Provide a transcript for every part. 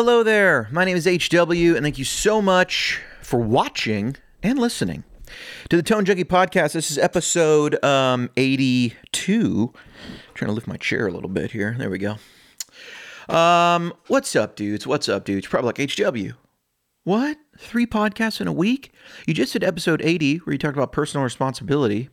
Well, hello there. My name is HW, and thank you so much for watching and listening to the Tone Junkie Podcast. This is episode 82. I'm trying to lift my chair a little bit here. There we go. What's up, dudes? You're probably like, HW, what? 3 podcasts in a week? You just did episode 80, where you talked about personal responsibility.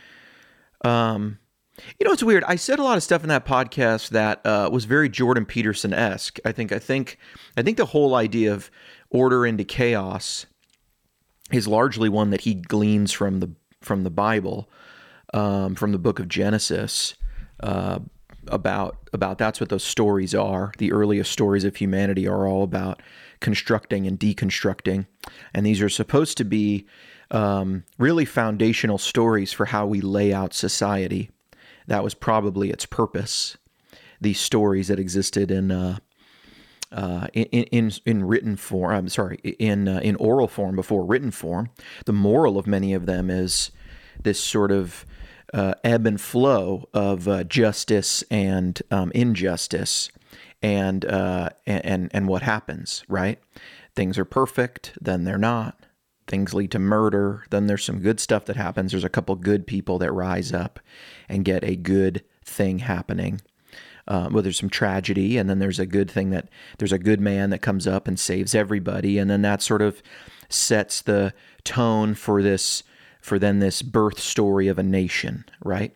It's weird. I said a lot of stuff in that podcast that was very Jordan Peterson-esque. I think the whole idea of order into chaos is largely one that he gleans from the Bible, from the book of Genesis, about that's what those stories are. The earliest stories of humanity are all about constructing and deconstructing, and these are supposed to be really foundational stories for how we lay out society. That was probably its purpose. These stories that existed in written form. In oral form before written form. The moral of many of them is this sort of ebb and flow of justice and injustice, and what happens. Right? Things are perfect, then they're not. Things lead to murder, then there's some good stuff that happens. There's a couple good people that rise up and get a good thing happening. Well, there's some tragedy, and then there's a good man that comes up and saves everybody, and then that sort of sets the tone for this birth story of a nation, right?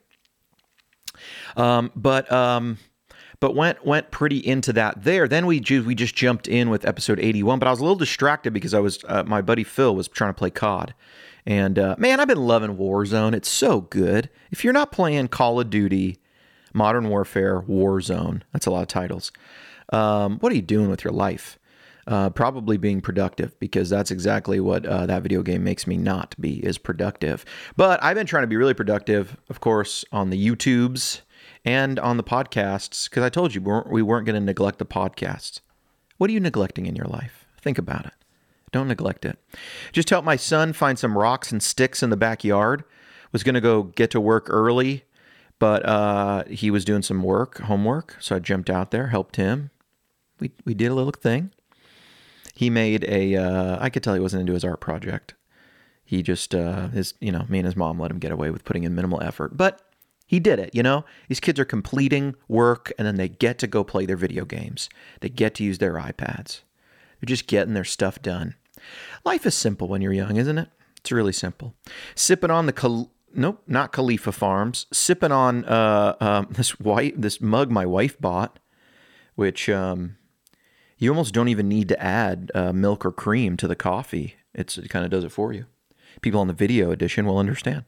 But went pretty into that there. Then we just jumped in with episode 81, but I was a little distracted because I was my buddy Phil was trying to play COD, and man, I've been loving Warzone. It's so good. If you're not playing Call of Duty, Modern Warfare, Warzone, that's a lot of titles. What are you doing with your life? Probably being productive, because that's exactly what that video game makes me not be, is productive. But I've been trying to be really productive, of course, on the YouTubes and on the podcasts, because I told you we weren't going to neglect the podcasts. What are you neglecting in your life? Think about it. Don't neglect it. Just helped my son find some rocks and sticks in the backyard. Was going to go get to work early, but he was doing some homework, so I jumped out there, helped him. We did a little thing. He made I could tell he wasn't into his art project. He just, me and his mom let him get away with putting in minimal effort, but he did it, These kids are completing work, and then they get to go play their video games. They get to use their iPads. They're just getting their stuff done. Life is simple when you're young, isn't it? It's really simple. Sipping on not Khalifa Farms. Sipping on this mug my wife bought, which you almost don't even need to add milk or cream to the coffee. It kind of does it for you. People on the video edition will understand.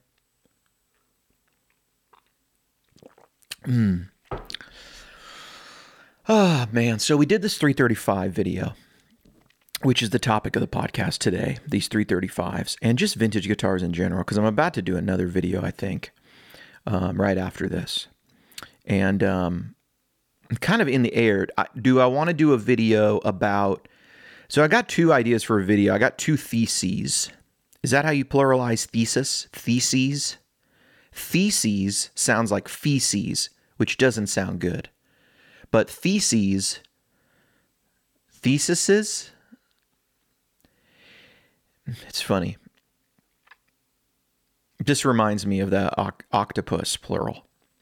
Oh, man. So we did this 335 video, which is the topic of the podcast today, these 335s, and just vintage guitars in general, because I'm about to do another video, I think, right after this. And I'm kind of in the air. Do I want to do a video about... So I got 2 ideas for a video. I got 2 theses. Is that how you pluralize thesis? Theses? Theses sounds like feces, which doesn't sound good. But theses, it's funny. This reminds me of the octopus, plural.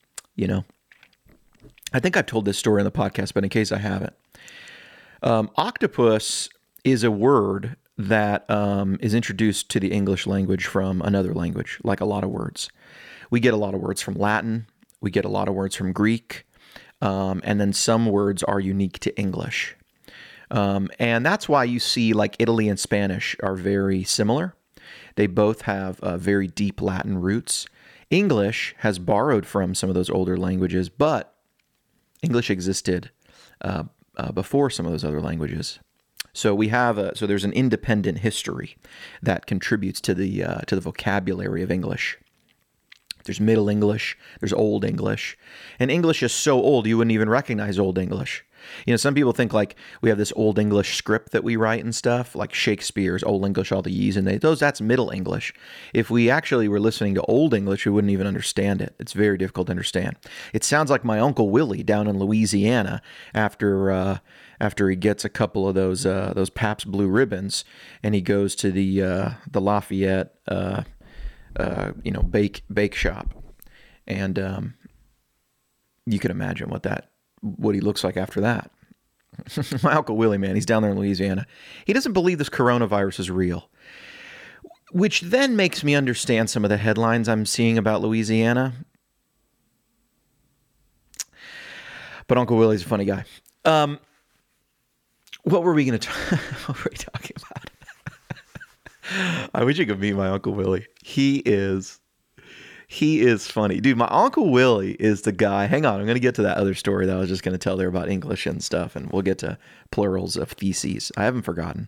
I think I've told this story on the podcast, but in case I haven't. Octopus is a word that is introduced to the English language from another language, like a lot of words. We get a lot of words from Latin. We get a lot of words from Greek. And then some words are unique to English. And that's why you see like Italy and Spanish are very similar. They both have very deep Latin roots. English has borrowed from some of those older languages, but English existed before some of those other languages. So we have so there's an independent history that contributes to the vocabulary of English. There's Middle English, there's Old English, and English is so old you wouldn't even recognize Old English. Some people think like we have this Old English script that we write and stuff, like Shakespeare's Old English, all the ye's and that's Middle English. If we actually were listening to Old English, we wouldn't even understand it. It's very difficult to understand. It sounds like my Uncle Willie down in Louisiana after he gets a couple of those Pabst Blue Ribbons and he goes to the Lafayette bake shop, and you can imagine what he looks like after that. My Uncle Willie, man, he's down there in Louisiana. He doesn't believe this coronavirus is real, which then makes me understand some of the headlines I'm seeing about Louisiana. But Uncle Willie's a funny guy. What were we talking about? I wish you could meet my Uncle Willie. He is funny. Dude, my Uncle Willie is the guy. Hang on, I'm going to get to that other story that I was just going to tell there about English and stuff, and we'll get to plurals of theses. I haven't forgotten.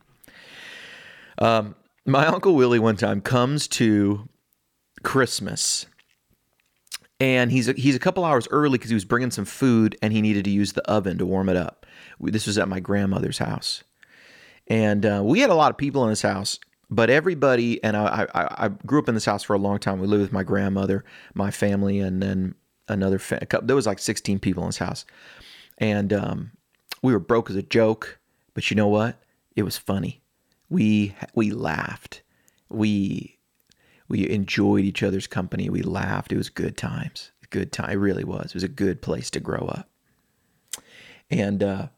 My Uncle Willie one time comes to Christmas, and he's a couple hours early because he was bringing some food, and he needed to use the oven to warm it up. This was at my grandmother's house. And we had a lot of people in this house. But everybody, and I grew up in this house for a long time. We lived with my grandmother, my family, and then another there was like 16 people in this house. And we were broke as a joke, but you know what? It was funny. We laughed. We enjoyed each other's company. We laughed. It was good times. Good time. It really was. It was a good place to grow up. And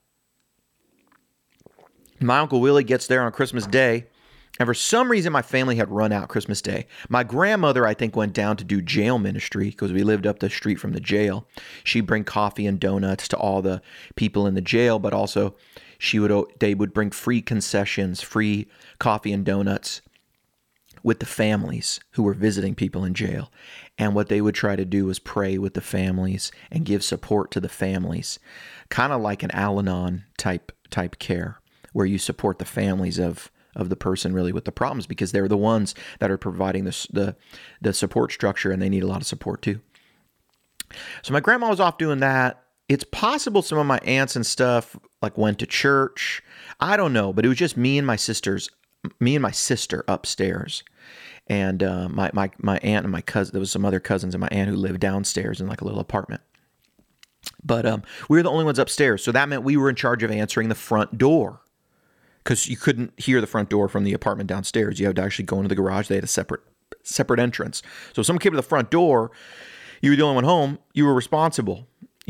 my Uncle Willie gets there on Christmas Day. And for some reason, my family had run out Christmas Day. My grandmother, I think, went down to do jail ministry because we lived up the street from the jail. She'd bring coffee and donuts to all the people in the jail, but also they would bring free concessions, free coffee and donuts with the families who were visiting people in jail. And what they would try to do was pray with the families and give support to the families, kind of like an Al-Anon type care, where you support the families of the person really with the problems, because they're the ones that are providing the support structure, and they need a lot of support too. So my grandma was off doing that. It's possible some of my aunts and stuff like went to church. I don't know, but it was just me and my sister upstairs, and my aunt and my cousin. There was some other cousins and my aunt who lived downstairs in like a little apartment. But we were the only ones upstairs, so that meant we were in charge of answering the front door. Because you couldn't hear the front door from the apartment downstairs. You had to actually go into the garage. They had a separate entrance. So if someone came to the front door, you were the only one home, you were responsible,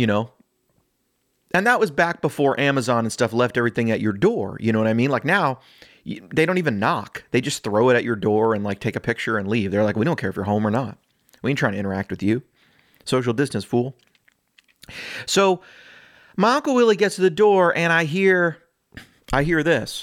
And that was back before Amazon and stuff left everything at your door. You know what I mean? Like now, they don't even knock. They just throw it at your door and like take a picture and leave. They're like, we don't care if you're home or not. We ain't trying to interact with you. Social distance, fool. So my Uncle Willie gets to the door, and I hear this.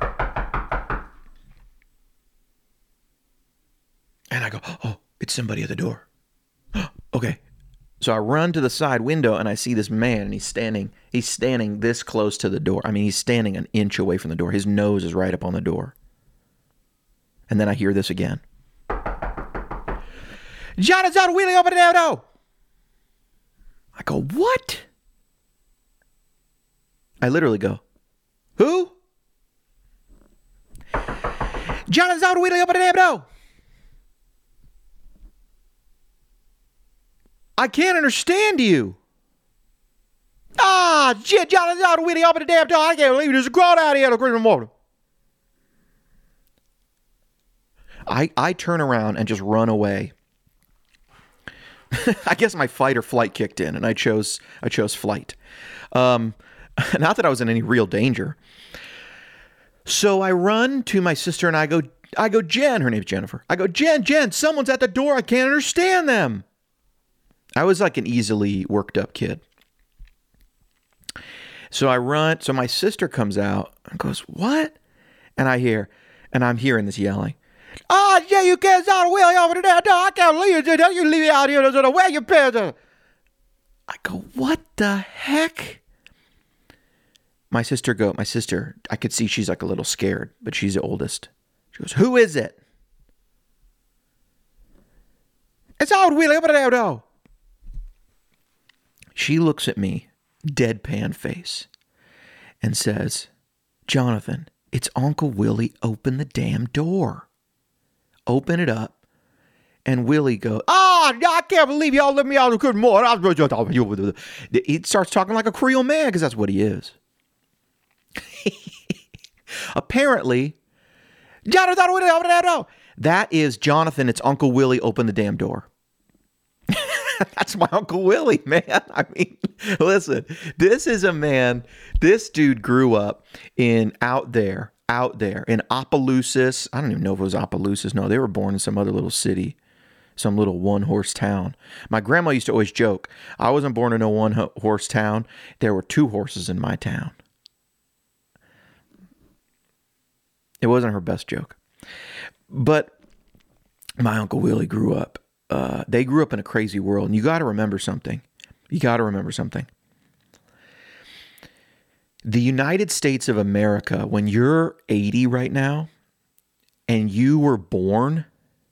And I go, oh, it's somebody at the door. Okay. So I run to the side window, and I see this man, and he's standing this close to the door. I mean, he's standing an inch away from the door. His nose is right up on the door. And then I hear this again. Jonathan Willie, open the door. I go, what? I literally go, who? Jonathan Willie, open the door. I can't understand you. Ah, shit, Jonathan Willie, open the damn door. I can't believe there's a crowd out here at the Christmas morning. I turn around and just run away. I guess my fight or flight kicked in, and I chose flight. Not that I was in any real danger. So I run to my sister, and I go, Jen, her name's Jennifer. I go, Jen, someone's at the door. I can't understand them. I was like an easily worked up kid. So I run. So my sister comes out and goes, what? And I'm hearing this yelling. Oh, yeah, you can't out Willie over there. No, I can't leave you. You leave me out here. Where your parents? I go, what the heck? My sister, I could see she's like a little scared, but she's the oldest. She goes, who is it? It's old Willie over there, though. She looks at me, deadpan face. and says, Jonathan, it's Uncle Willie. Open the damn door. Open it up. And Willie goes, I can't believe y'all let me out. Good morning. He starts talking like a Creole man because that's what he is. Apparently, that is Jonathan. It's Uncle Willie. Open the damn door. That's my Uncle Willie, man. I mean, listen, this is a man. This dude grew up out there in Opelousas. I don't even know if it was Opelousas. No, they were born in some other little city, some little one-horse town. My grandma used to always joke, I wasn't born in a one-horse town. There were 2 horses in my town. It wasn't her best joke. But my Uncle Willie grew up. They grew up in a crazy world. And you got to remember something. The United States of America, when you're 80 right now, and you were born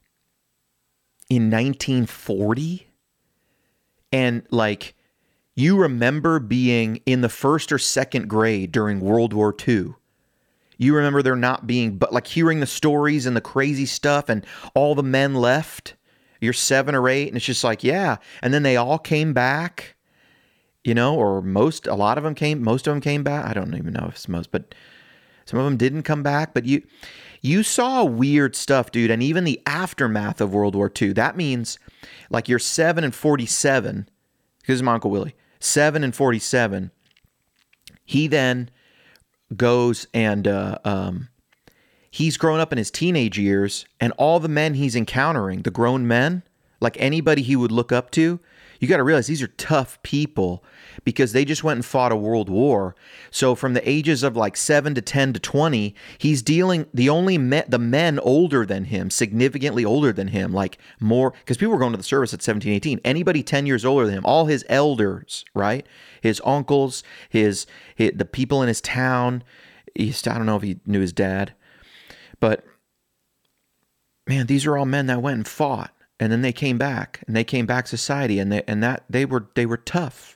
in 1940, and like you remember being in the 1st or 2nd grade during World War II, you remember there not being, but like hearing the stories and the crazy stuff and all the men left. You're 7 or 8 and it's just like, yeah. And then they all came back, or most of them came back. I don't even know if it's most, but some of them didn't come back. But you saw weird stuff, dude. And even the aftermath of World War II, that means like you're 7 and 47. This is my Uncle Willie. 7 and 47. He then goes and he's grown up in his teenage years, and all the men he's encountering, the grown men, like anybody he would look up to, you got to realize these are tough people because they just went and fought a world war. So from the ages of like 7 to 10 to 20, he's dealing the men older than him, significantly older than him, like more, because people were going to the service at 17, 18. Anybody 10 years older than him, all his elders, right? His uncles, the people in his town. I don't know if he knew his dad. But man, these are all men that went and fought, and then they came back, and they came back to society, and they were tough.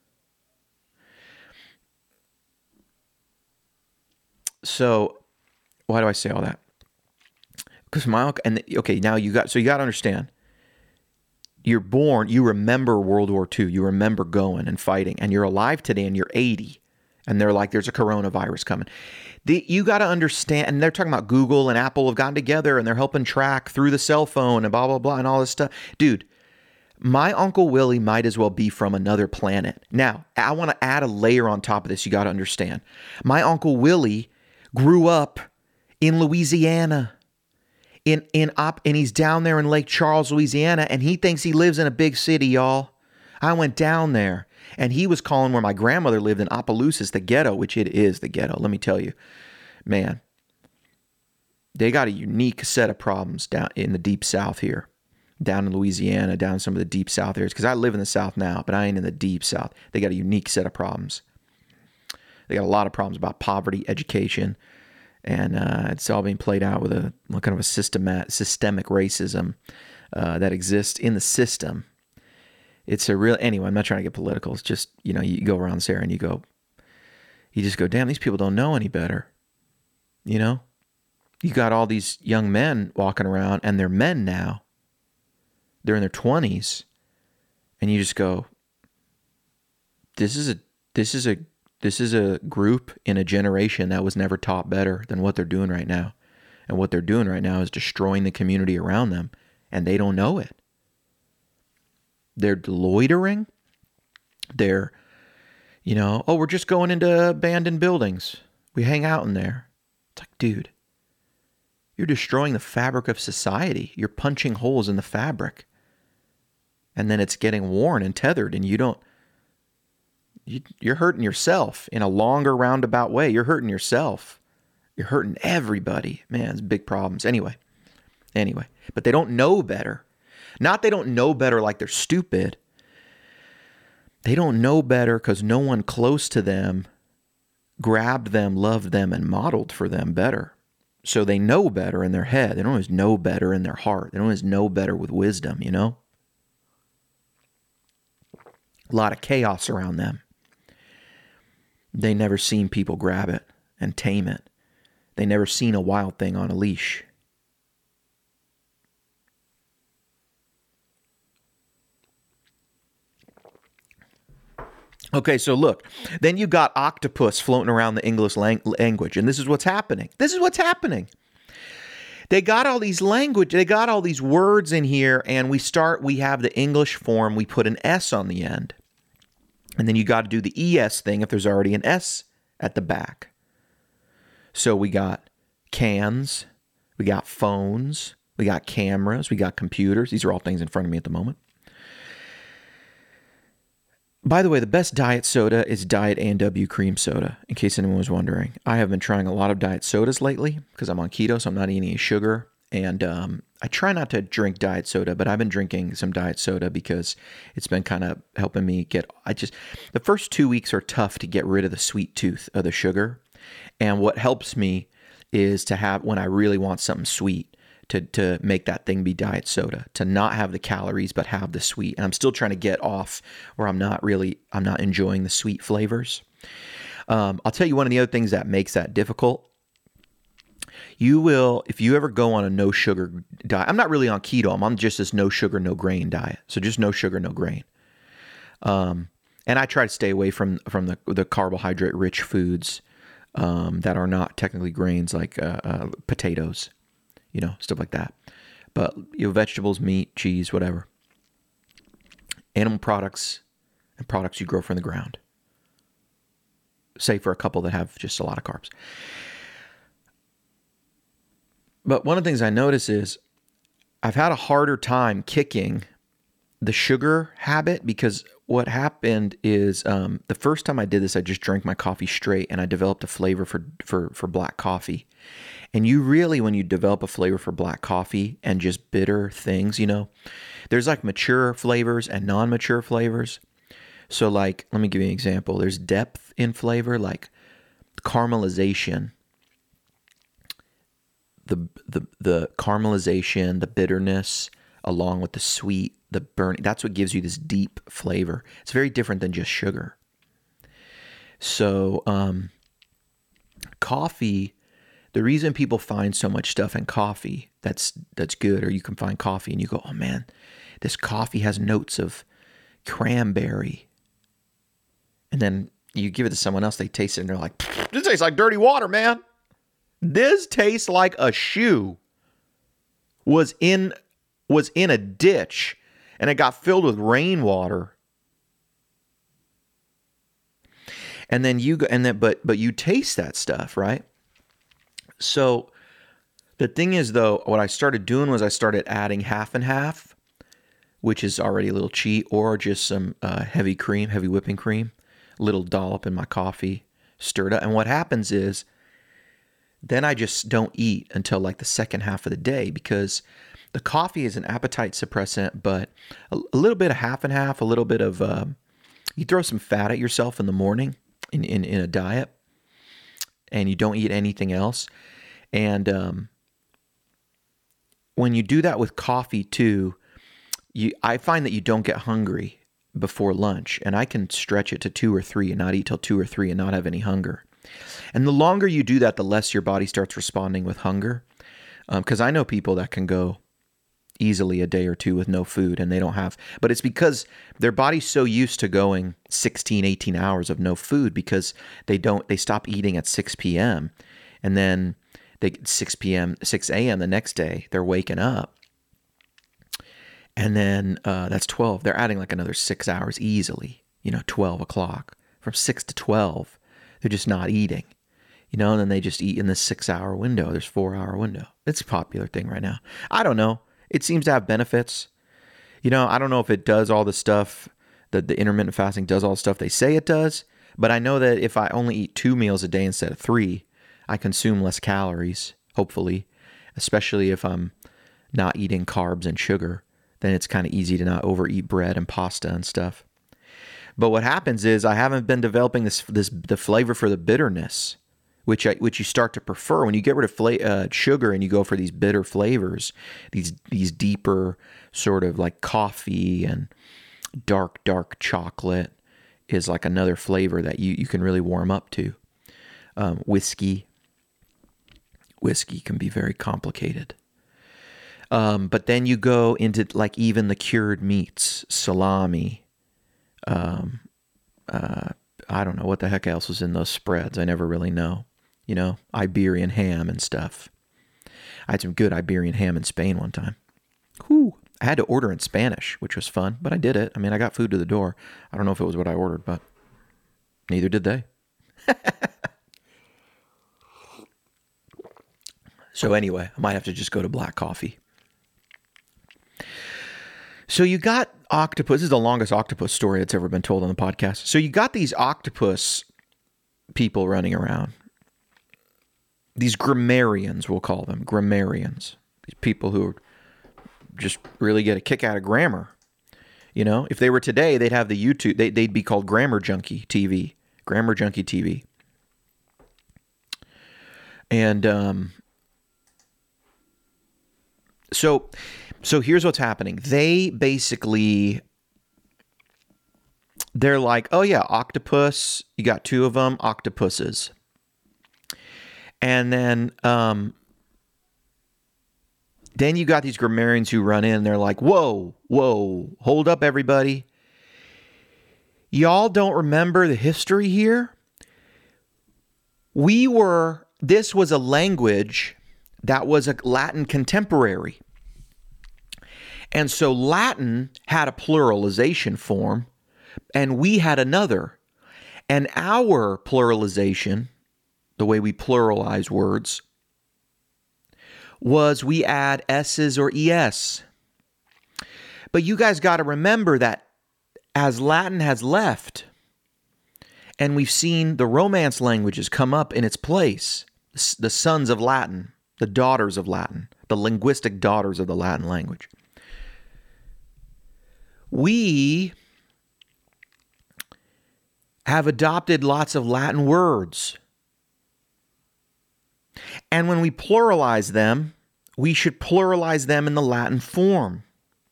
So, why do I say all that? Because my uncle, now you got to understand. You're born, you remember World War II, you remember going and fighting, and you're alive today, and you're 80, and they're like, there's a coronavirus coming. You got to understand, and they're talking about Google and Apple have gotten together and they're helping track through the cell phone and blah, blah, blah, and all this stuff. Dude, my Uncle Willie might as well be from another planet. Now, I want to add a layer on top of this. You got to understand. My Uncle Willie grew up in Louisiana, and he's down there in Lake Charles, Louisiana, and he thinks he lives in a big city, y'all. I went down there. And he was calling where my grandmother lived in Opelousas, the ghetto, which it is the ghetto. Let me tell you, man, they got a unique set of problems down in the deep South here, down in Louisiana, down in some of the deep South areas. Because I live in the South now, but I ain't in the deep South. They got a unique set of problems. They got a lot of problems about poverty, education, and it's all being played out with a kind of a systemic racism that exists in the system. It's a real, anyway, I'm not trying to get political. It's just, you go around this area and you just go, damn, these people don't know any better. You got all these young men walking around and they're men now. They're in their 20s. And you just go, this is a group in a generation that was never taught better than what they're doing right now. And what they're doing right now is destroying the community around them. And they don't know it. They're loitering. They're, we're just going into abandoned buildings. We hang out in there. It's like, dude, you're destroying the fabric of society. You're punching holes in the fabric. And then it's getting worn and tethered, and you're hurting yourself in a longer roundabout way. You're hurting yourself. You're hurting everybody. Man, it's big problems. Anyway, but they don't know better. Not they don't know better like they're stupid. They don't know better because no one close to them grabbed them, loved them, and modeled for them better. So they know better in their head. They don't always know better in their heart. They don't always know better with wisdom, A lot of chaos around them. They never seen people grab it and tame it. They never seen a wild thing on a leash. Okay, so look, then you got octopus floating around the English language, and this is what's happening. This is what's happening. They got all these they got all these words in here, and we have the English form, we put an S on the end. And then you got to do the ES thing if there's already an S at the back. So we got cans, we got phones, we got cameras, we got computers. These are all things in front of me at the moment. By the way, the best diet soda is Diet A&W cream soda, in case anyone was wondering. I have been trying a lot of diet sodas lately because I'm on keto, so I'm not eating any sugar. And I try not to drink diet soda, but I've been drinking some diet soda because it's been kind of helping me the first 2 weeks are tough to get rid of the sweet tooth of the sugar. And what helps me is to have, when I really want something sweet, to make that thing be diet soda, to not have the calories, but have the sweet. And I'm still trying to get off where I'm not enjoying the sweet flavors. I'll tell you one of the other things that makes that difficult. If you ever go on a no sugar diet, I'm not really on keto. I'm on just this no sugar, no grain diet. So just no sugar, no grain. And I try to stay away from the carbohydrate rich foods that are not technically grains, like potatoes, stuff like that. But vegetables, meat, cheese, whatever. Animal products and products you grow from the ground. Save for a couple that have just a lot of carbs. But one of the things I notice is I've had a harder time kicking the sugar habit, because what happened is the first time I did this, I just drank my coffee straight, and I developed a flavor for black coffee. And you really, when you develop a flavor for black coffee and just bitter things, there's like mature flavors and non-mature flavors. So like, let me give you an example. There's depth in flavor, like caramelization. The caramelization, the bitterness, along with the sweet, the burning, that's what gives you this deep flavor. It's very different than just sugar. So coffee, the reason people find so much stuff in coffee that's good, or you can find coffee and you go, oh man, this coffee has notes of cranberry. And then you give it to someone else, they taste it and they're like, this tastes like dirty water, man. This tastes like a shoe was in a ditch and it got filled with rainwater. And then but you taste that stuff, right? So the thing is, though, what I started doing was I started adding half and half, which is already a little cheat, or just some heavy whipping cream, little dollop in my coffee, stirred up. And what happens is, then I just don't eat until like the second half of the day, because the coffee is an appetite suppressant, but a little bit of half and half, a little bit of, you throw some fat at yourself in the morning in a diet, and you don't eat anything else. And when you do that with coffee too, I find that you don't get hungry before lunch, and I can stretch it to 2 or 3 and not eat till 2 or 3 and not have any hunger. And the longer you do that, the less your body starts responding with hunger. Because I know people that can go easily a day or two with no food and they don't have, but it's because their body's so used to going 16, 18 hours of no food, because they stop eating at 6 p.m. and then 6 a.m. the next day, they're waking up. And then that's 12. They're adding like another 6 hours easily, 12 o'clock. From 6 to 12, they're just not eating, and then they just eat in this 6-hour window. There's 4-hour window. It's a popular thing right now. I don't know. It seems to have benefits. I don't know if it does all the stuff that the intermittent fasting does, all the stuff they say it does, but I know that if I only eat 2 meals a day instead of 3, I consume less calories, hopefully, especially if I'm not eating carbs and sugar. Then it's kind of easy to not overeat bread and pasta and stuff. But what happens is I haven't been developing the flavor for the bitterness, which you start to prefer when you get rid of sugar and you go for these bitter flavors, these deeper sort of like coffee and dark chocolate. is like another flavor that you can really warm up to. Whiskey can be very complicated. But then you go into like even the cured meats, salami. I don't know what the heck else was in those spreads. I never really know. You know, Iberian ham and stuff. I had some good Iberian ham in Spain one time. Whew. I had to order in Spanish, which was fun, but I did it. I mean, I got food to the door. I don't know if it was what I ordered, but neither did they. So anyway, I might have to just go to black coffee. So you got octopus. This is the longest octopus story that's ever been told on the podcast. So you got these octopus people running around. These grammarians, we'll call them. Grammarians. These people who just really get a kick out of grammar. You know, if they were today, they'd have the YouTube. They'd be called Grammar Junkie TV. Grammar Junkie TV. And so here's what's happening. They're like, oh yeah, octopus. You got two of them, octopuses. And then you got these grammarians who run in. They're like, whoa, hold up, everybody. Y'all don't remember the history here? This was a language that was a Latin contemporary. And so Latin had a pluralization form, and we had another. And our pluralization, the way we pluralize words, was we add S's or ES. But you guys got to remember that as Latin has left, and we've seen the Romance languages come up in its place, the sons of Latin, the daughters of Latin, the linguistic daughters of the Latin language. We have adopted lots of Latin words. And when we pluralize them, we should pluralize them in the Latin form.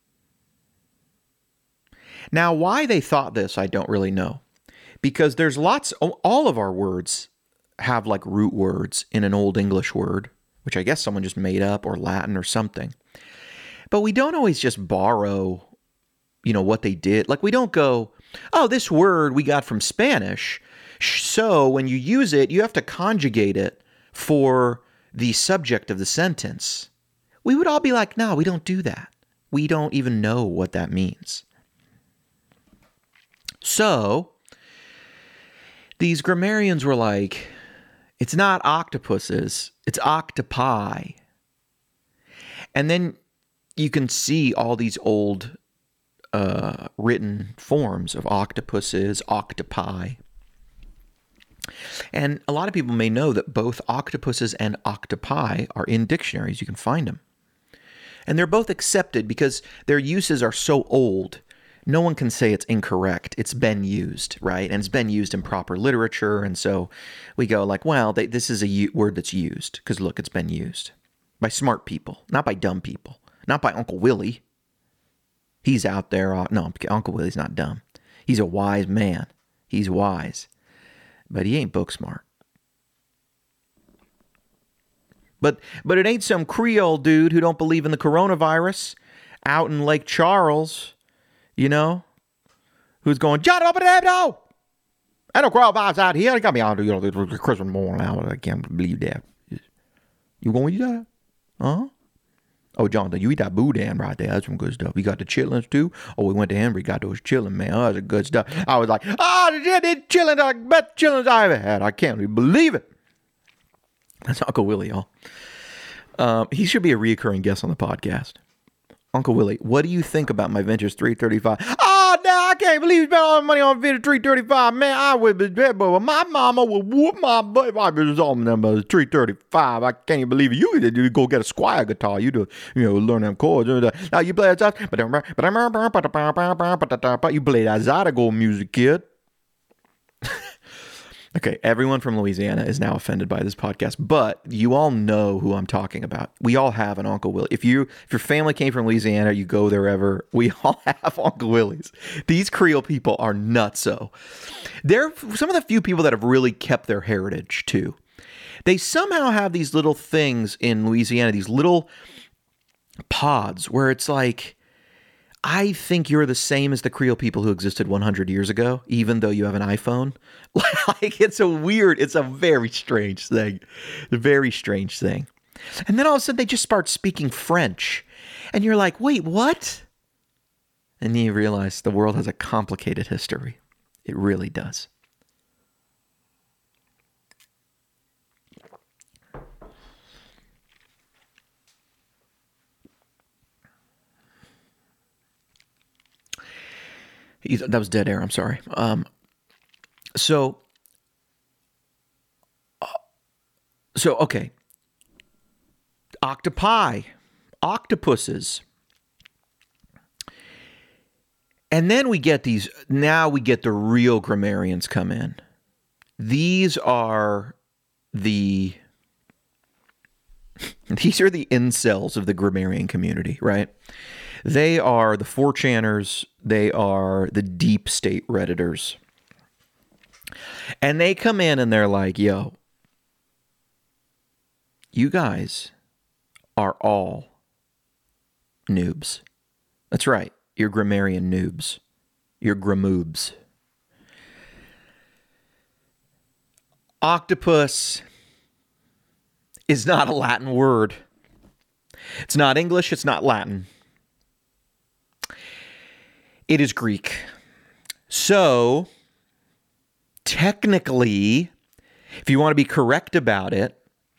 Now, why they thought this, I don't really know. Because there's all of our words have like root words in an Old English word, which I guess someone just made up, or Latin or something. But we don't always just borrow, what they did. Like we don't go, oh, this word we got from Spanish. So when you use it, you have to conjugate it for the subject of the sentence. We would all be like, no, we don't do that. We don't even know what that means. So these grammarians were like, it's not octopuses, it's octopi. And then you can see all these old written forms of octopuses, octopi. And a lot of people may know that both octopuses and octopi are in dictionaries. You can find them. And they're both accepted because their uses are so old. No one can say it's incorrect. It's been used, right? And it's been used in proper literature. And so we go like, well, this is a word that's used because look, it's been used by smart people, not by dumb people, not by Uncle Willie. He's out there. No, Uncle Willie's not dumb. He's a wise man. He's wise. But he ain't book smart. But it ain't some Creole dude who don't believe in the coronavirus out in Lake Charles, who's going, John, open that door. I don't coronavirus out here. They got me out the Christmas morning hour. I can't believe that. You going to eat that? Huh? Oh, Jonathan, you eat that boudin right there. That's some good stuff. You got the chitlins too? Oh, we went to Henry, got those chillin', man. Oh, that's good stuff. I was like, the chillin', the best chillins I ever had. I can't even believe it. That's Uncle Willie, y'all. He should be a reoccurring guest on the podcast. Uncle Willie, what do you think about my Ventures 335? Oh, no, I can't believe you spent all that money on Ventures 335. Man, I would be dead, but my mama would whoop my butt if I was on them 335. I can't even believe it. You could go get a Squire guitar. You learn them chords. Now you play that. You play that Zydeco music, kid. Okay, everyone from Louisiana is now offended by this podcast, but you all know who I'm talking about. We all have an Uncle Willie. If your family came from Louisiana, you go there ever, we all have Uncle Willies. These Creole people are nutso. They're some of the few people that have really kept their heritage too. They somehow have these little things in Louisiana, these little pods where it's like, I think you're the same as the Creole people who existed 100 years ago, even though you have an iPhone. Like, it's a very strange thing. A very strange thing. And then all of a sudden they just start speaking French. And you're like, wait, what? And you realize the world has a complicated history. It really does. That was dead air. I'm sorry. So okay. Octopi, octopuses. And then we get now we get the real grammarians come in. These are the incels of the grammarian community, right? They are the 4chaners. They are the deep state Redditors. And they come in and they're like, yo, you guys are all noobs. That's right. You're grammarian noobs. You're gramoobs. Octopus is not a Latin word. It's not English. It's not Latin. It is Greek. So, technically, if you want to be correct about it,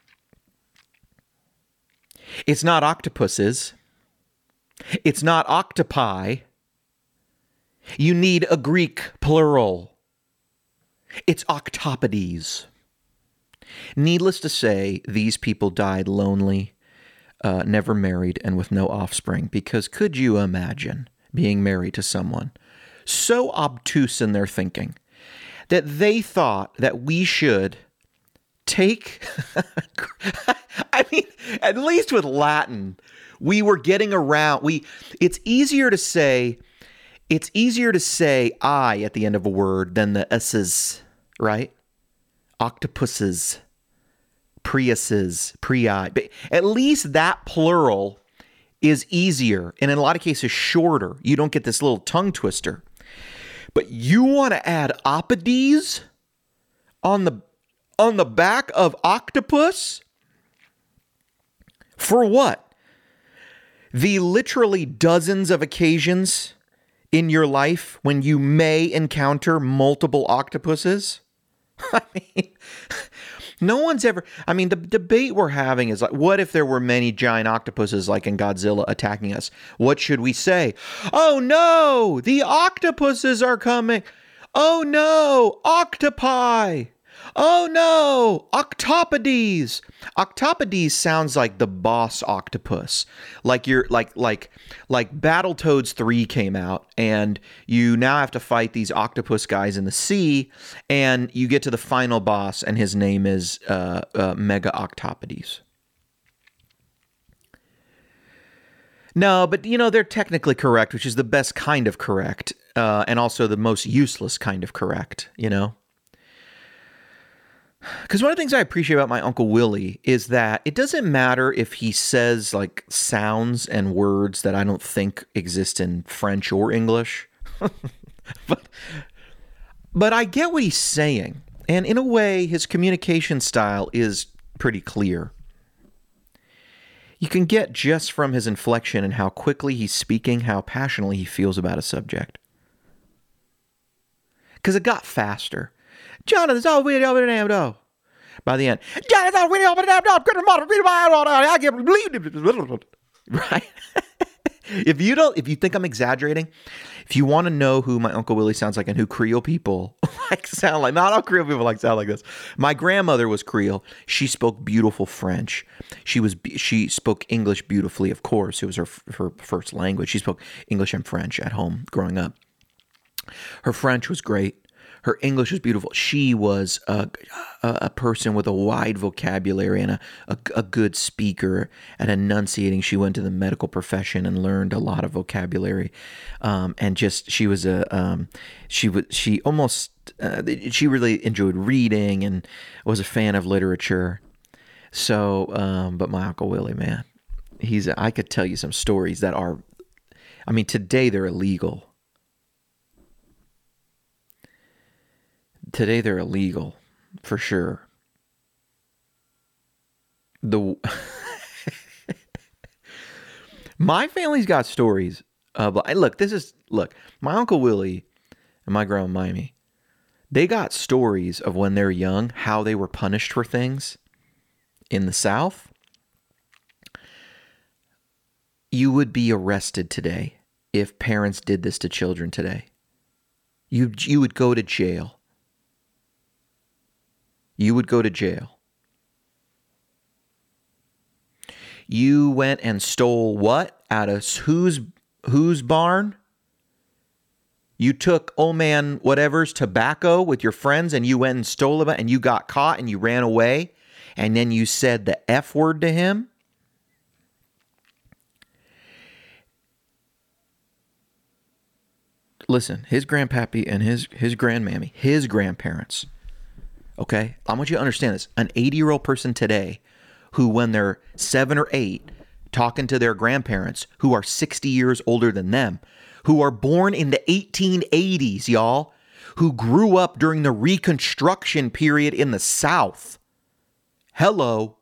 it's not octopuses. It's not octopi. You need a Greek plural. It's octopodes. Needless to say, these people died lonely, never married, and with no offspring. Because could you imagine being married to someone so obtuse in their thinking that they thought that we should take, I mean, at least with Latin, we were getting around, it's easier to say I at the end of a word than the S's, right? Octopuses, Priuses, Prii, but at least that plural is easier and in a lot of cases shorter. You don't get this little tongue twister. But you want to add opodes on the back of octopus? For what? The literally dozens of occasions in your life when you may encounter multiple octopuses? I mean, no one's ever... I mean, the debate we're having is like, what if there were many giant octopuses like in Godzilla attacking us? What should we say? Oh no! The octopuses are coming! Oh no! Octopi! Oh no! Octopodes! Octopodes sounds like the boss octopus. Like you're like Battletoads 3 came out and you now have to fight these octopus guys in the sea and you get to the final boss and his name is Mega Octopodes. No, but they're technically correct, which is the best kind of correct, and also the most useless kind of correct, Because one of the things I appreciate about my Uncle Willie is that it doesn't matter if he says like sounds and words that I don't think exist in French or English. but I get what he's saying. And in a way, his communication style is pretty clear. You can get just from his inflection and how quickly he's speaking, how passionately he feels about a subject. Because it got faster. Jonathan's all way over the damn. By the end, Jonathan's way over the damn. Right? If you think I'm exaggerating, if you want to know who my Uncle Willie sounds like and who Creole people sound like, not all Creole people sound like this. My grandmother was Creole. She spoke beautiful French. She spoke English beautifully, of course. It was her first language. She spoke English and French at home growing up. Her French was great. Her English was beautiful. She was a person with a wide vocabulary and a good speaker at enunciating. She went to the medical profession and learned a lot of vocabulary, and just she was she really enjoyed reading and was a fan of literature. So, but my Uncle Willie, man, I could tell you some stories that are, I mean, today they're illegal. Today they're illegal, for sure. My family's got stories. Look, my Uncle Willie and my grandma Mimey, they got stories of when they're young, how they were punished for things in the South. You would be arrested today if parents did this to children today. You would go to jail. You would go to jail. You went and stole what? Out of whose barn? You took old man whatever's tobacco with your friends and you went and stole it and you got caught and you ran away and then you said the F word to him? Listen, his grandpappy and his grandmammy, his grandparents, okay? I want you to understand this. An 80-year-old person today who, when they're 7 or 8, talking to their grandparents who are 60 years older than them, who are born in the 1880s, y'all, who grew up during the Reconstruction period in the South. Hello.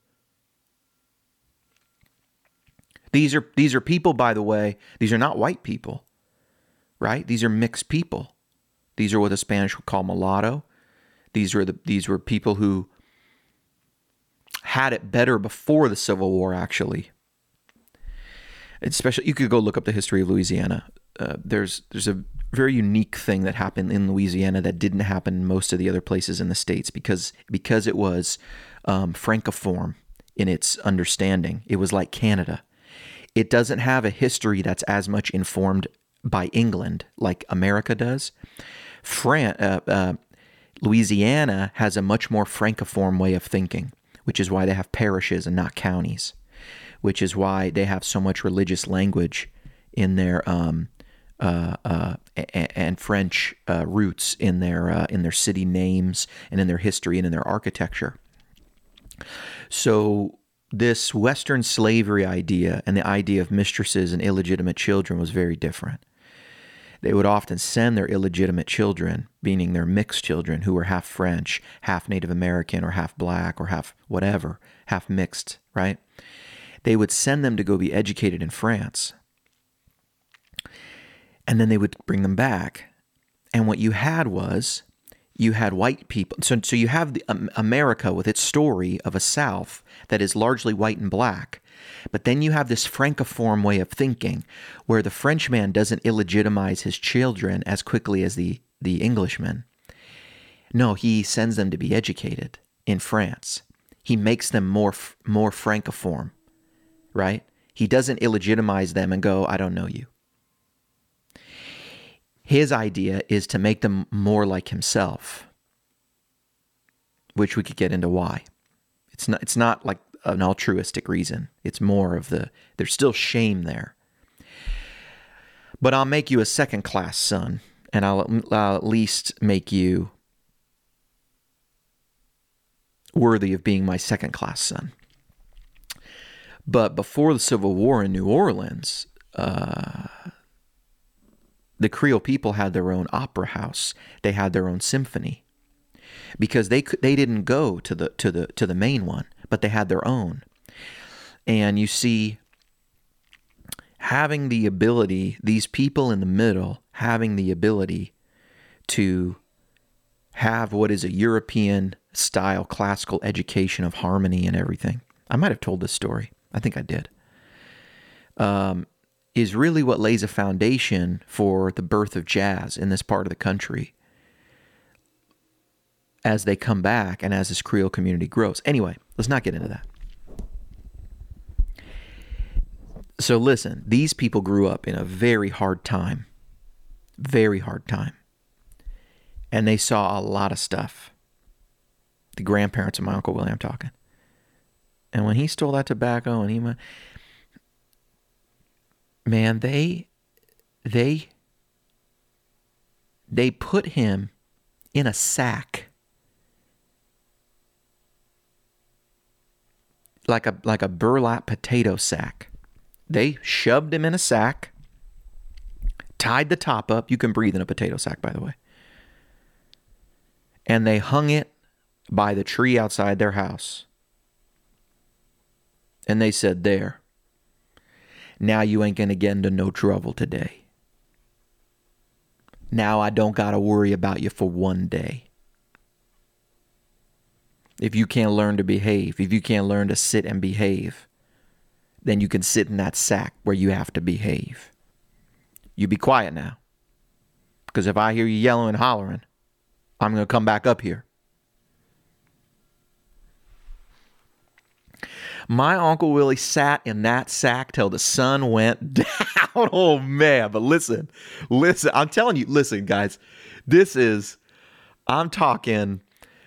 These are people, by the way, these are not white people, right? These are mixed people. These are what the Spanish would call mulatto. These were people who had it better before the Civil War, actually. Especially, you could go look up the history of Louisiana. There's a very unique thing that happened in Louisiana that didn't happen in most of the other places in the States because it was Francophone in its understanding. It was like Canada. It doesn't have a history that's as much informed by England like America does. Louisiana has a much more Francophone way of thinking, which is why they have parishes and not counties, which is why they have so much religious language in their and French roots in their city names and in their history and in their architecture. So this Western slavery idea and the idea of mistresses and illegitimate children was very different. They would often send their illegitimate children, meaning their mixed children who were half French, half Native American, or half black, or half whatever, half mixed, right? They would send them to go be educated in France. And then they would bring them back. And what you had white people. So you have America with its story of a South that is largely white and black. But then you have this Francophone way of thinking where the Frenchman doesn't illegitimize his children as quickly as the Englishman. No, he sends them to be educated in France. He makes them more Francophone, right? He doesn't illegitimize them and go, I don't know you. His idea is to make them more like himself, which we could get into why. It's not like an altruistic reason. It's more of there's still shame there. But I'll make you a second-class son, and I'll at least make you worthy of being my second-class son. But before the Civil War in New Orleans, the Creole people had their own opera house. They had their own symphony because they didn't go to the main one, but they had their own. And you see, having the ability, these people in the middle having the ability to have what is a European style classical education of harmony and everything. I might have told this story. I think I did. Is really what lays a foundation for the birth of jazz in this part of the country as they come back and as this Creole community grows. Anyway, let's not get into that. So listen, these people grew up in a very hard time. Very hard time. And they saw a lot of stuff. The grandparents of my Uncle Willie, I'm talking. And when he stole that tobacco and he went, man, they put him in a sack. Like a burlap potato sack. They shoved him in a sack, tied the top up. You can breathe in a potato sack, by the way. And they hung it by the tree outside their house. And they said, there, now you ain't going to get into no trouble today. Now I don't got to worry about you for one day. If you can't learn to behave, if you can't learn to sit and behave, then you can sit in that sack where you have to behave. You be quiet now. Because if I hear you yelling and hollering, I'm going to come back up here. My Uncle Willie sat in that sack till the sun went down. Oh, man. But listen. I'm telling you, listen, guys. This is 1940s,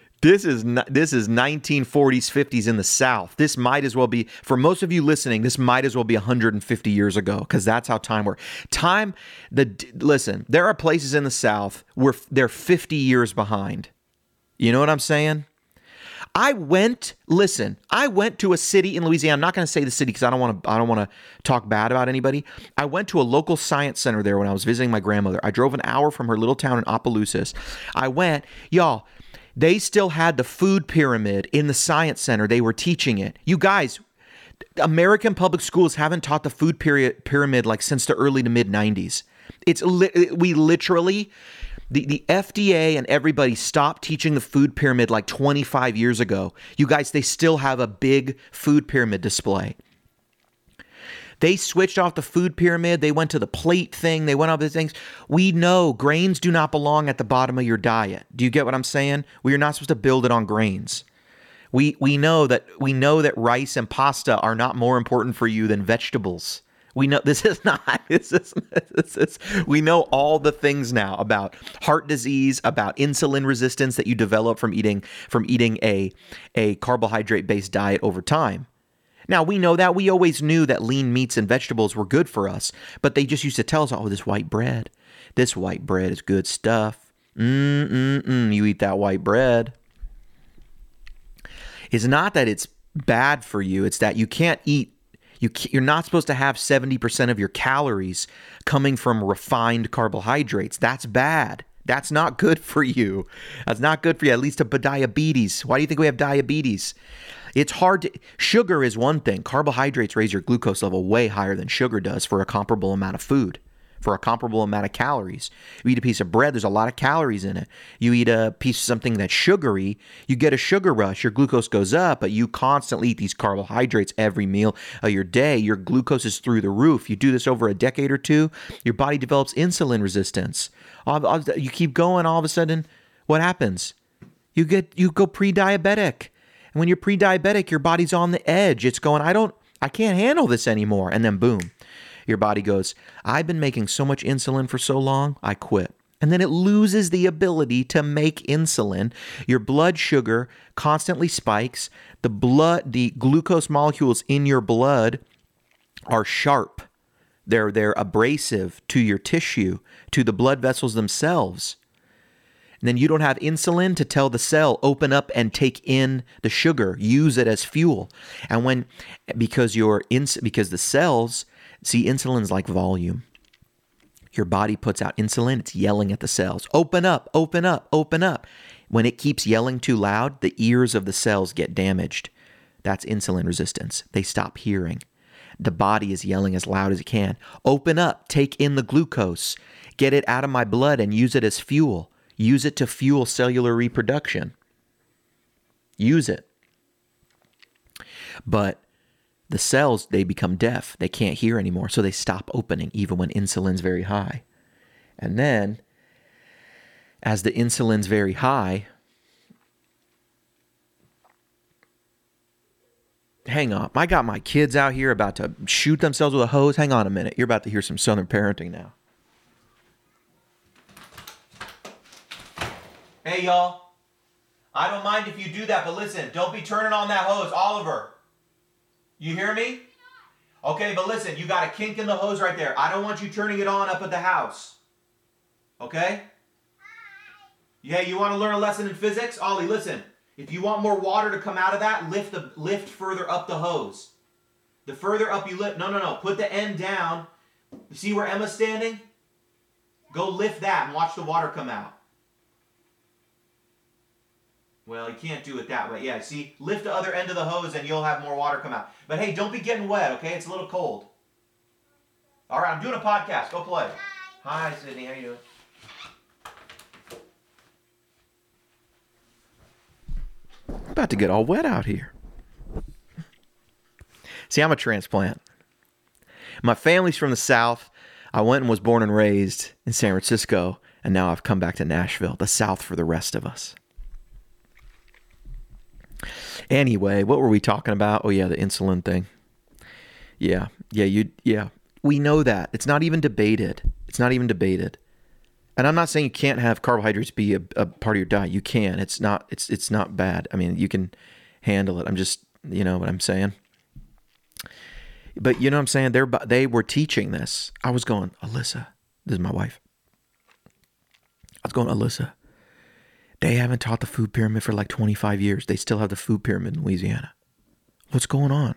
50s in the South. This might as well be, for most of you listening, this might as well be 150 years ago, because that's how time works. Listen, there are places in the South where they're 50 years behind. You know what I'm saying? I went to a city in Louisiana. I'm not going to say the city because I don't want to talk bad about anybody. I went to a local science center there when I was visiting my grandmother. I drove an hour from her little town in Opelousas. I went, y'all, they still had the food pyramid in the science center. They were teaching it. You guys, American public schools haven't taught the food pyramid like since the early to mid 90s. We literally... The FDA and everybody stopped teaching the food pyramid like 25 years ago. You guys, they still have a big food pyramid display. They switched off the food pyramid. They went to the plate thing. They went off the things. We know grains do not belong at the bottom of your diet. Do you get what I'm saying? We are not supposed to build it on grains. We know that rice and pasta are not more important for you than vegetables. We know this is not, we know all the things now about heart disease, about insulin resistance that you develop from eating a carbohydrate-based diet over time. Now, we know that. We always knew that lean meats and vegetables were good for us, but they just used to tell us, oh, this white bread is good stuff. You eat that white bread. It's not that it's bad for you. It's that you can't eat. You're not supposed to have 70% of your calories coming from refined carbohydrates. That's bad. That's not good for you. That's not good for you. It leads to diabetes. Why do you think we have diabetes? It's hard to... Sugar is one thing. Carbohydrates raise your glucose level way higher than sugar does for a comparable amount of food, for a comparable amount of calories. You eat a piece of bread, there's a lot of calories in it. You eat a piece of something that's sugary, you get a sugar rush, your glucose goes up, but you constantly eat these carbohydrates every meal of your day. Your glucose is through the roof. You do this over a decade or two, your body develops insulin resistance. You keep going, all of a sudden, what happens? You go pre-diabetic. And when you're pre-diabetic, your body's on the edge. It's going, I can't handle this anymore. And then boom. Your body goes, I've been making so much insulin for so long, I quit. And then it loses the ability to make insulin. Your blood sugar constantly spikes. The glucose molecules in your blood are sharp. They're abrasive to your tissue, to the blood vessels themselves. And then you don't have insulin to tell the cell, open up and take in the sugar, use it as fuel. And because the cells... See, insulin's like volume. Your body puts out insulin, it's yelling at the cells. Open up, open up, open up. When it keeps yelling too loud, the ears of the cells get damaged. That's insulin resistance. They stop hearing. The body is yelling as loud as it can. Open up, take in the glucose, get it out of my blood and use it as fuel. Use it to fuel cellular reproduction. Use it. But the cells, they become deaf. They can't hear anymore, so they stop opening even when insulin's very high. And then, as the insulin's very high, hang on. I got my kids out here about to shoot themselves with a hose. Hang on a minute. You're about to hear some Southern parenting now. Hey, y'all. I don't mind if you do that, but listen, don't be turning on that hose. Oliver, you hear me? Okay, but listen, you got a kink in the hose right there. I don't want you turning it on up at the house. Okay? Yeah, you want to learn a lesson in physics? Ollie, listen. If you want more water to come out of that, lift further up the hose. The further up you lift, no. Put the end down. You see where Emma's standing? Go lift that and watch the water come out. Well, you can't do it that way. Yeah, see, lift the other end of the hose and you'll have more water come out. But hey, don't be getting wet, okay? It's a little cold. All right, I'm doing a podcast. Go play. Hi, Sydney. How you doing? I'm about to get all wet out here. See, I'm a transplant. My family's from the South. I went and was born and raised in San Francisco, and now I've come back to Nashville, the South for the rest of us. Anyway, what were we talking about? Oh yeah, the insulin thing. Yeah. We know that. It's not even debated. And I'm not saying you can't have carbohydrates be a part of your diet. You can. It's not bad. I mean, you can handle it. I'm just, you know what I'm saying? But you know what I'm saying? They were teaching this. I was going, Alyssa, this is my wife. I was going, Alyssa, they haven't taught the food pyramid for like 25 years. They still have the food pyramid in Louisiana. What's going on?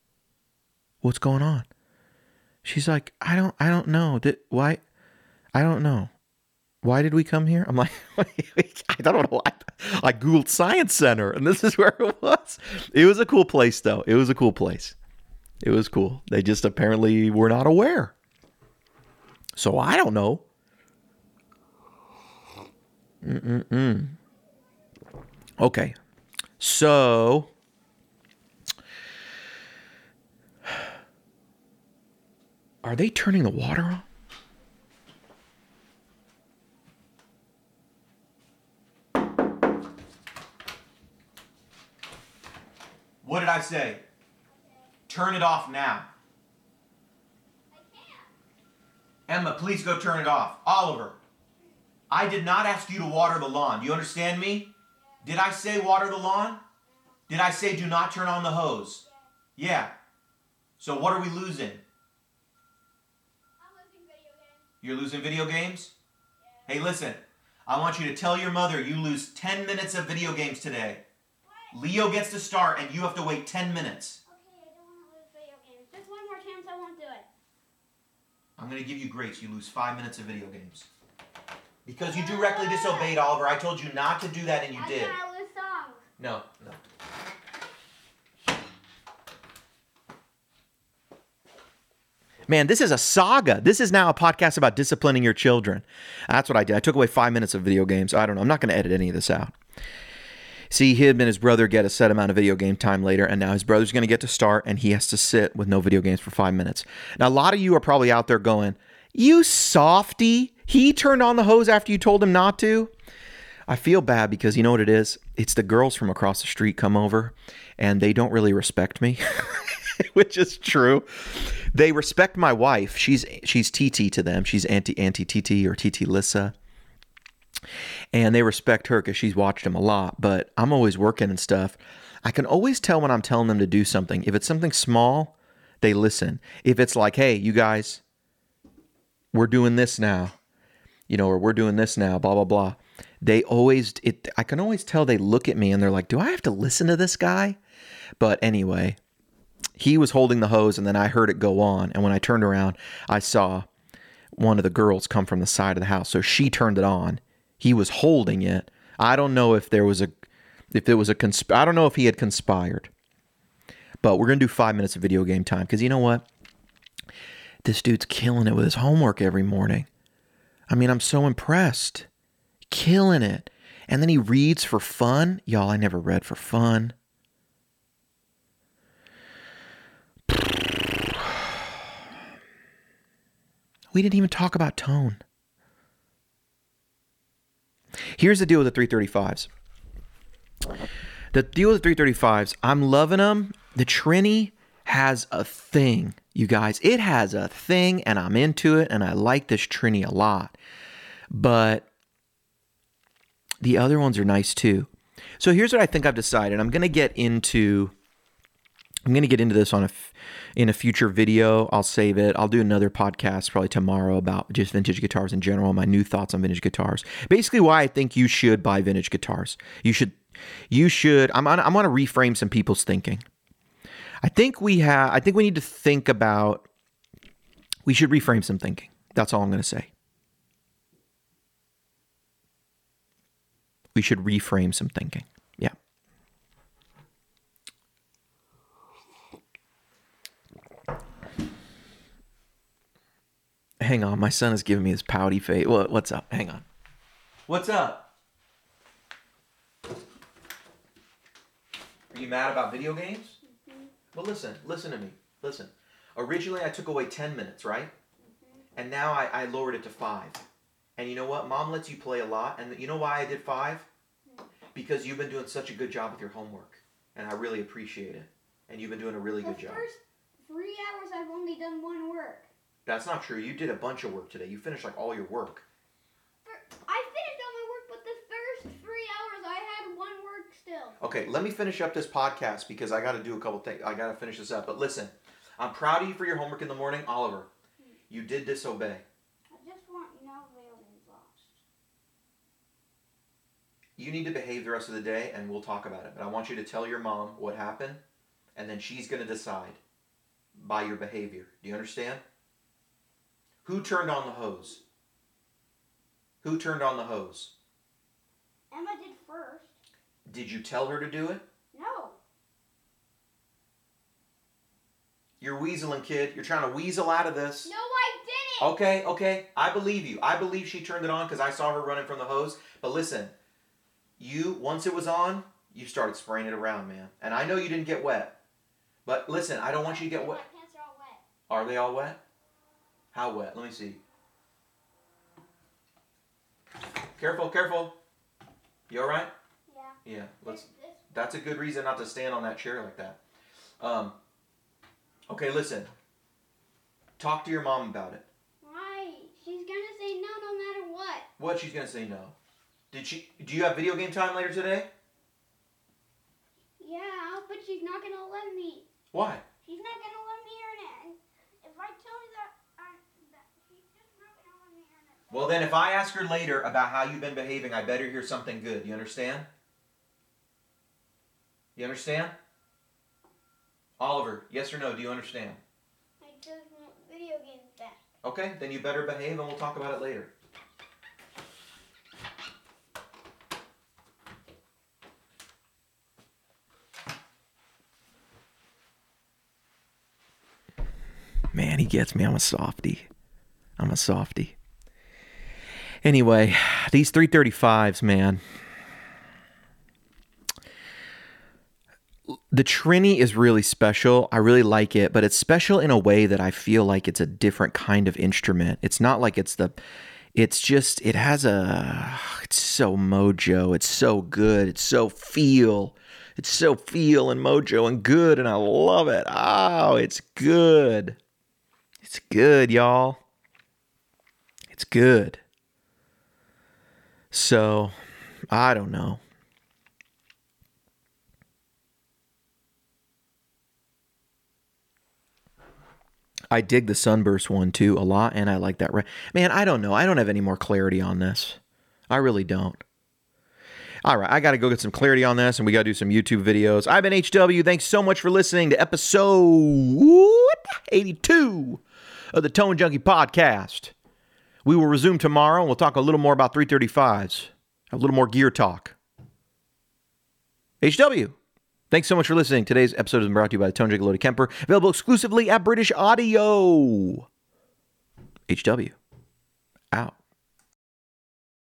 She's like, I don't know. Why? I don't know. Why did we come here? I'm like, I don't know. I Googled Science Center, and this is where it was. It was a cool place, though. It was cool. They just apparently were not aware. So I don't know. Okay. So are they turning the water on? What did I say? Turn it off now. I can't. Emma, please go turn it off. Oliver, I did not ask you to water the lawn. Do you understand me? Did I say water the lawn? Did I say do not turn on the hose? Yeah. So what are we losing? I'm losing video games. You're losing video games? Yeah. Hey, listen. I want you to tell your mother you lose 10 minutes of video games today. What? Leo gets to start and you have to wait 10 minutes. Okay, I don't want to lose video games. Just one more chance, I won't do it. I'm going to give you grace. You lose 5 minutes of video games. Because you directly disobeyed, Oliver. I told you not to do that and you did. I lose songs. No. Man, this is a saga. This is now a podcast about disciplining your children. That's what I did. I took away 5 minutes of video games. I don't know. I'm not going to edit any of this out. See, him and his brother get a set amount of video game time later, and now his brother's going to get to start, and he has to sit with no video games for 5 minutes. Now, a lot of you are probably out there going, you softy. He turned on the hose after you told him not to. I feel bad because you know what it is? It's the girls from across the street come over, and they don't really respect me, which is true. They respect my wife. She's TT to them. She's Auntie TT or TT Lissa. And they respect her because she's watched him a lot. But I'm always working and stuff. I can always tell when I'm telling them to do something. If it's something small, they listen. If it's like, hey, you guys, we're doing this now, or we're doing this now, blah, blah, blah. I can always tell they look at me and they're like, do I have to listen to this guy? But anyway, he was holding the hose and then I heard it go on. And when I turned around, I saw one of the girls come from the side of the house. So she turned it on. He was holding it. I don't know if there was I don't know if he had conspired. But we're going to do 5 minutes of video game time. Because you know what? This dude's killing it with his homework every morning. I mean, I'm so impressed. Killing it. And then he reads for fun. Y'all, I never read for fun. We didn't even talk about tone. Here's the deal with the 335s. The deal with the 335s, I'm loving them. The Trini has a thing, you guys. It has a thing, and I'm into it, and I like this Trini a lot. But The other ones are nice too. So here's what I think I've decided. I'm going to get into this in a future video. I'll save it. I'll do another podcast probably tomorrow about just vintage guitars in general, my new thoughts on vintage guitars. Basically why I think you should buy vintage guitars. You should I'm going to reframe some people's thinking. I think we need to think about, we should reframe some thinking. That's all I'm going to say. We should reframe some thinking. Yeah. Hang on, my son is giving me his pouty face. What's up? Hang on. What's up? Are you mad about video games? Mm-hmm. Well, listen to me. Listen. Originally, I took away 10 minutes, right? Mm-hmm. And now I lowered it to 5. And you know what? Mom lets you play a lot. And you know why I did 5? Mm-hmm. Because you've been doing such a good job with your homework. And I really appreciate it. And you've been doing a really good job. The first 3 hours, I've only done one work. That's not true. You did a bunch of work today. You finished like all your work. I finished all my work, but the first 3 hours I had one work still. Okay, let me finish up this podcast because I got to do a couple things. I got to finish this up. But listen, I'm proud of you for your homework in the morning. Oliver, you did disobey. I just want no violins lost. You need to behave the rest of the day and we'll talk about it. But I want you to tell your mom what happened and then she's going to decide by your behavior. Do you understand? Who turned on the hose? Who turned on the hose? Emma did first. Did you tell her to do it? No. You're weaseling, kid. You're trying to weasel out of this. No, I didn't. Okay. I believe you. I believe she turned it on because I saw her running from the hose. But listen, once it was on, you started spraying it around, man. And I know you didn't get wet. But listen, I don't want you to get wet. My pants are all wet. Are they all wet? How wet? Let me see. Careful. You all right? Yeah. Yeah. That's a good reason not to stand on that chair like that. Okay, listen. Talk to your mom about it. Why? She's gonna say no matter what. What she's gonna say no? Do you have video game time later today? Yeah, but she's not gonna let me. Why? She's not gonna let me earn it. And if I tell her that she's just not gonna let me earn it. Well, then if I ask her later about how you've been behaving, I better hear something good. You understand? You understand? Oliver, yes or no, do you understand? I just want video games back. Okay, then you better behave and we'll talk about it later. Man, he gets me. I'm a softie. Anyway, these 335s, man. The Trini is really special. I really like it, but it's special in a way that I feel like it's a different kind of instrument. It's not like it's so mojo. It's so good. It's so feel and mojo and good, and I love it. Oh, it's good. It's good, y'all. It's good. So, I don't know. I dig the Sunburst one too a lot, and I like that. Man, I don't know. I don't have any more clarity on this. I really don't. All right, I got to go get some clarity on this, and we got to do some YouTube videos. I've been HW. Thanks so much for listening to episode 82 of the Tone Junkie Podcast. We will resume tomorrow, and we'll talk a little more about 335s, a little more gear talk. HW. Thanks so much for listening. Today's episode is brought to you by the Tone Junkie Loaded Kemper, available exclusively at British Audio. HW. Out.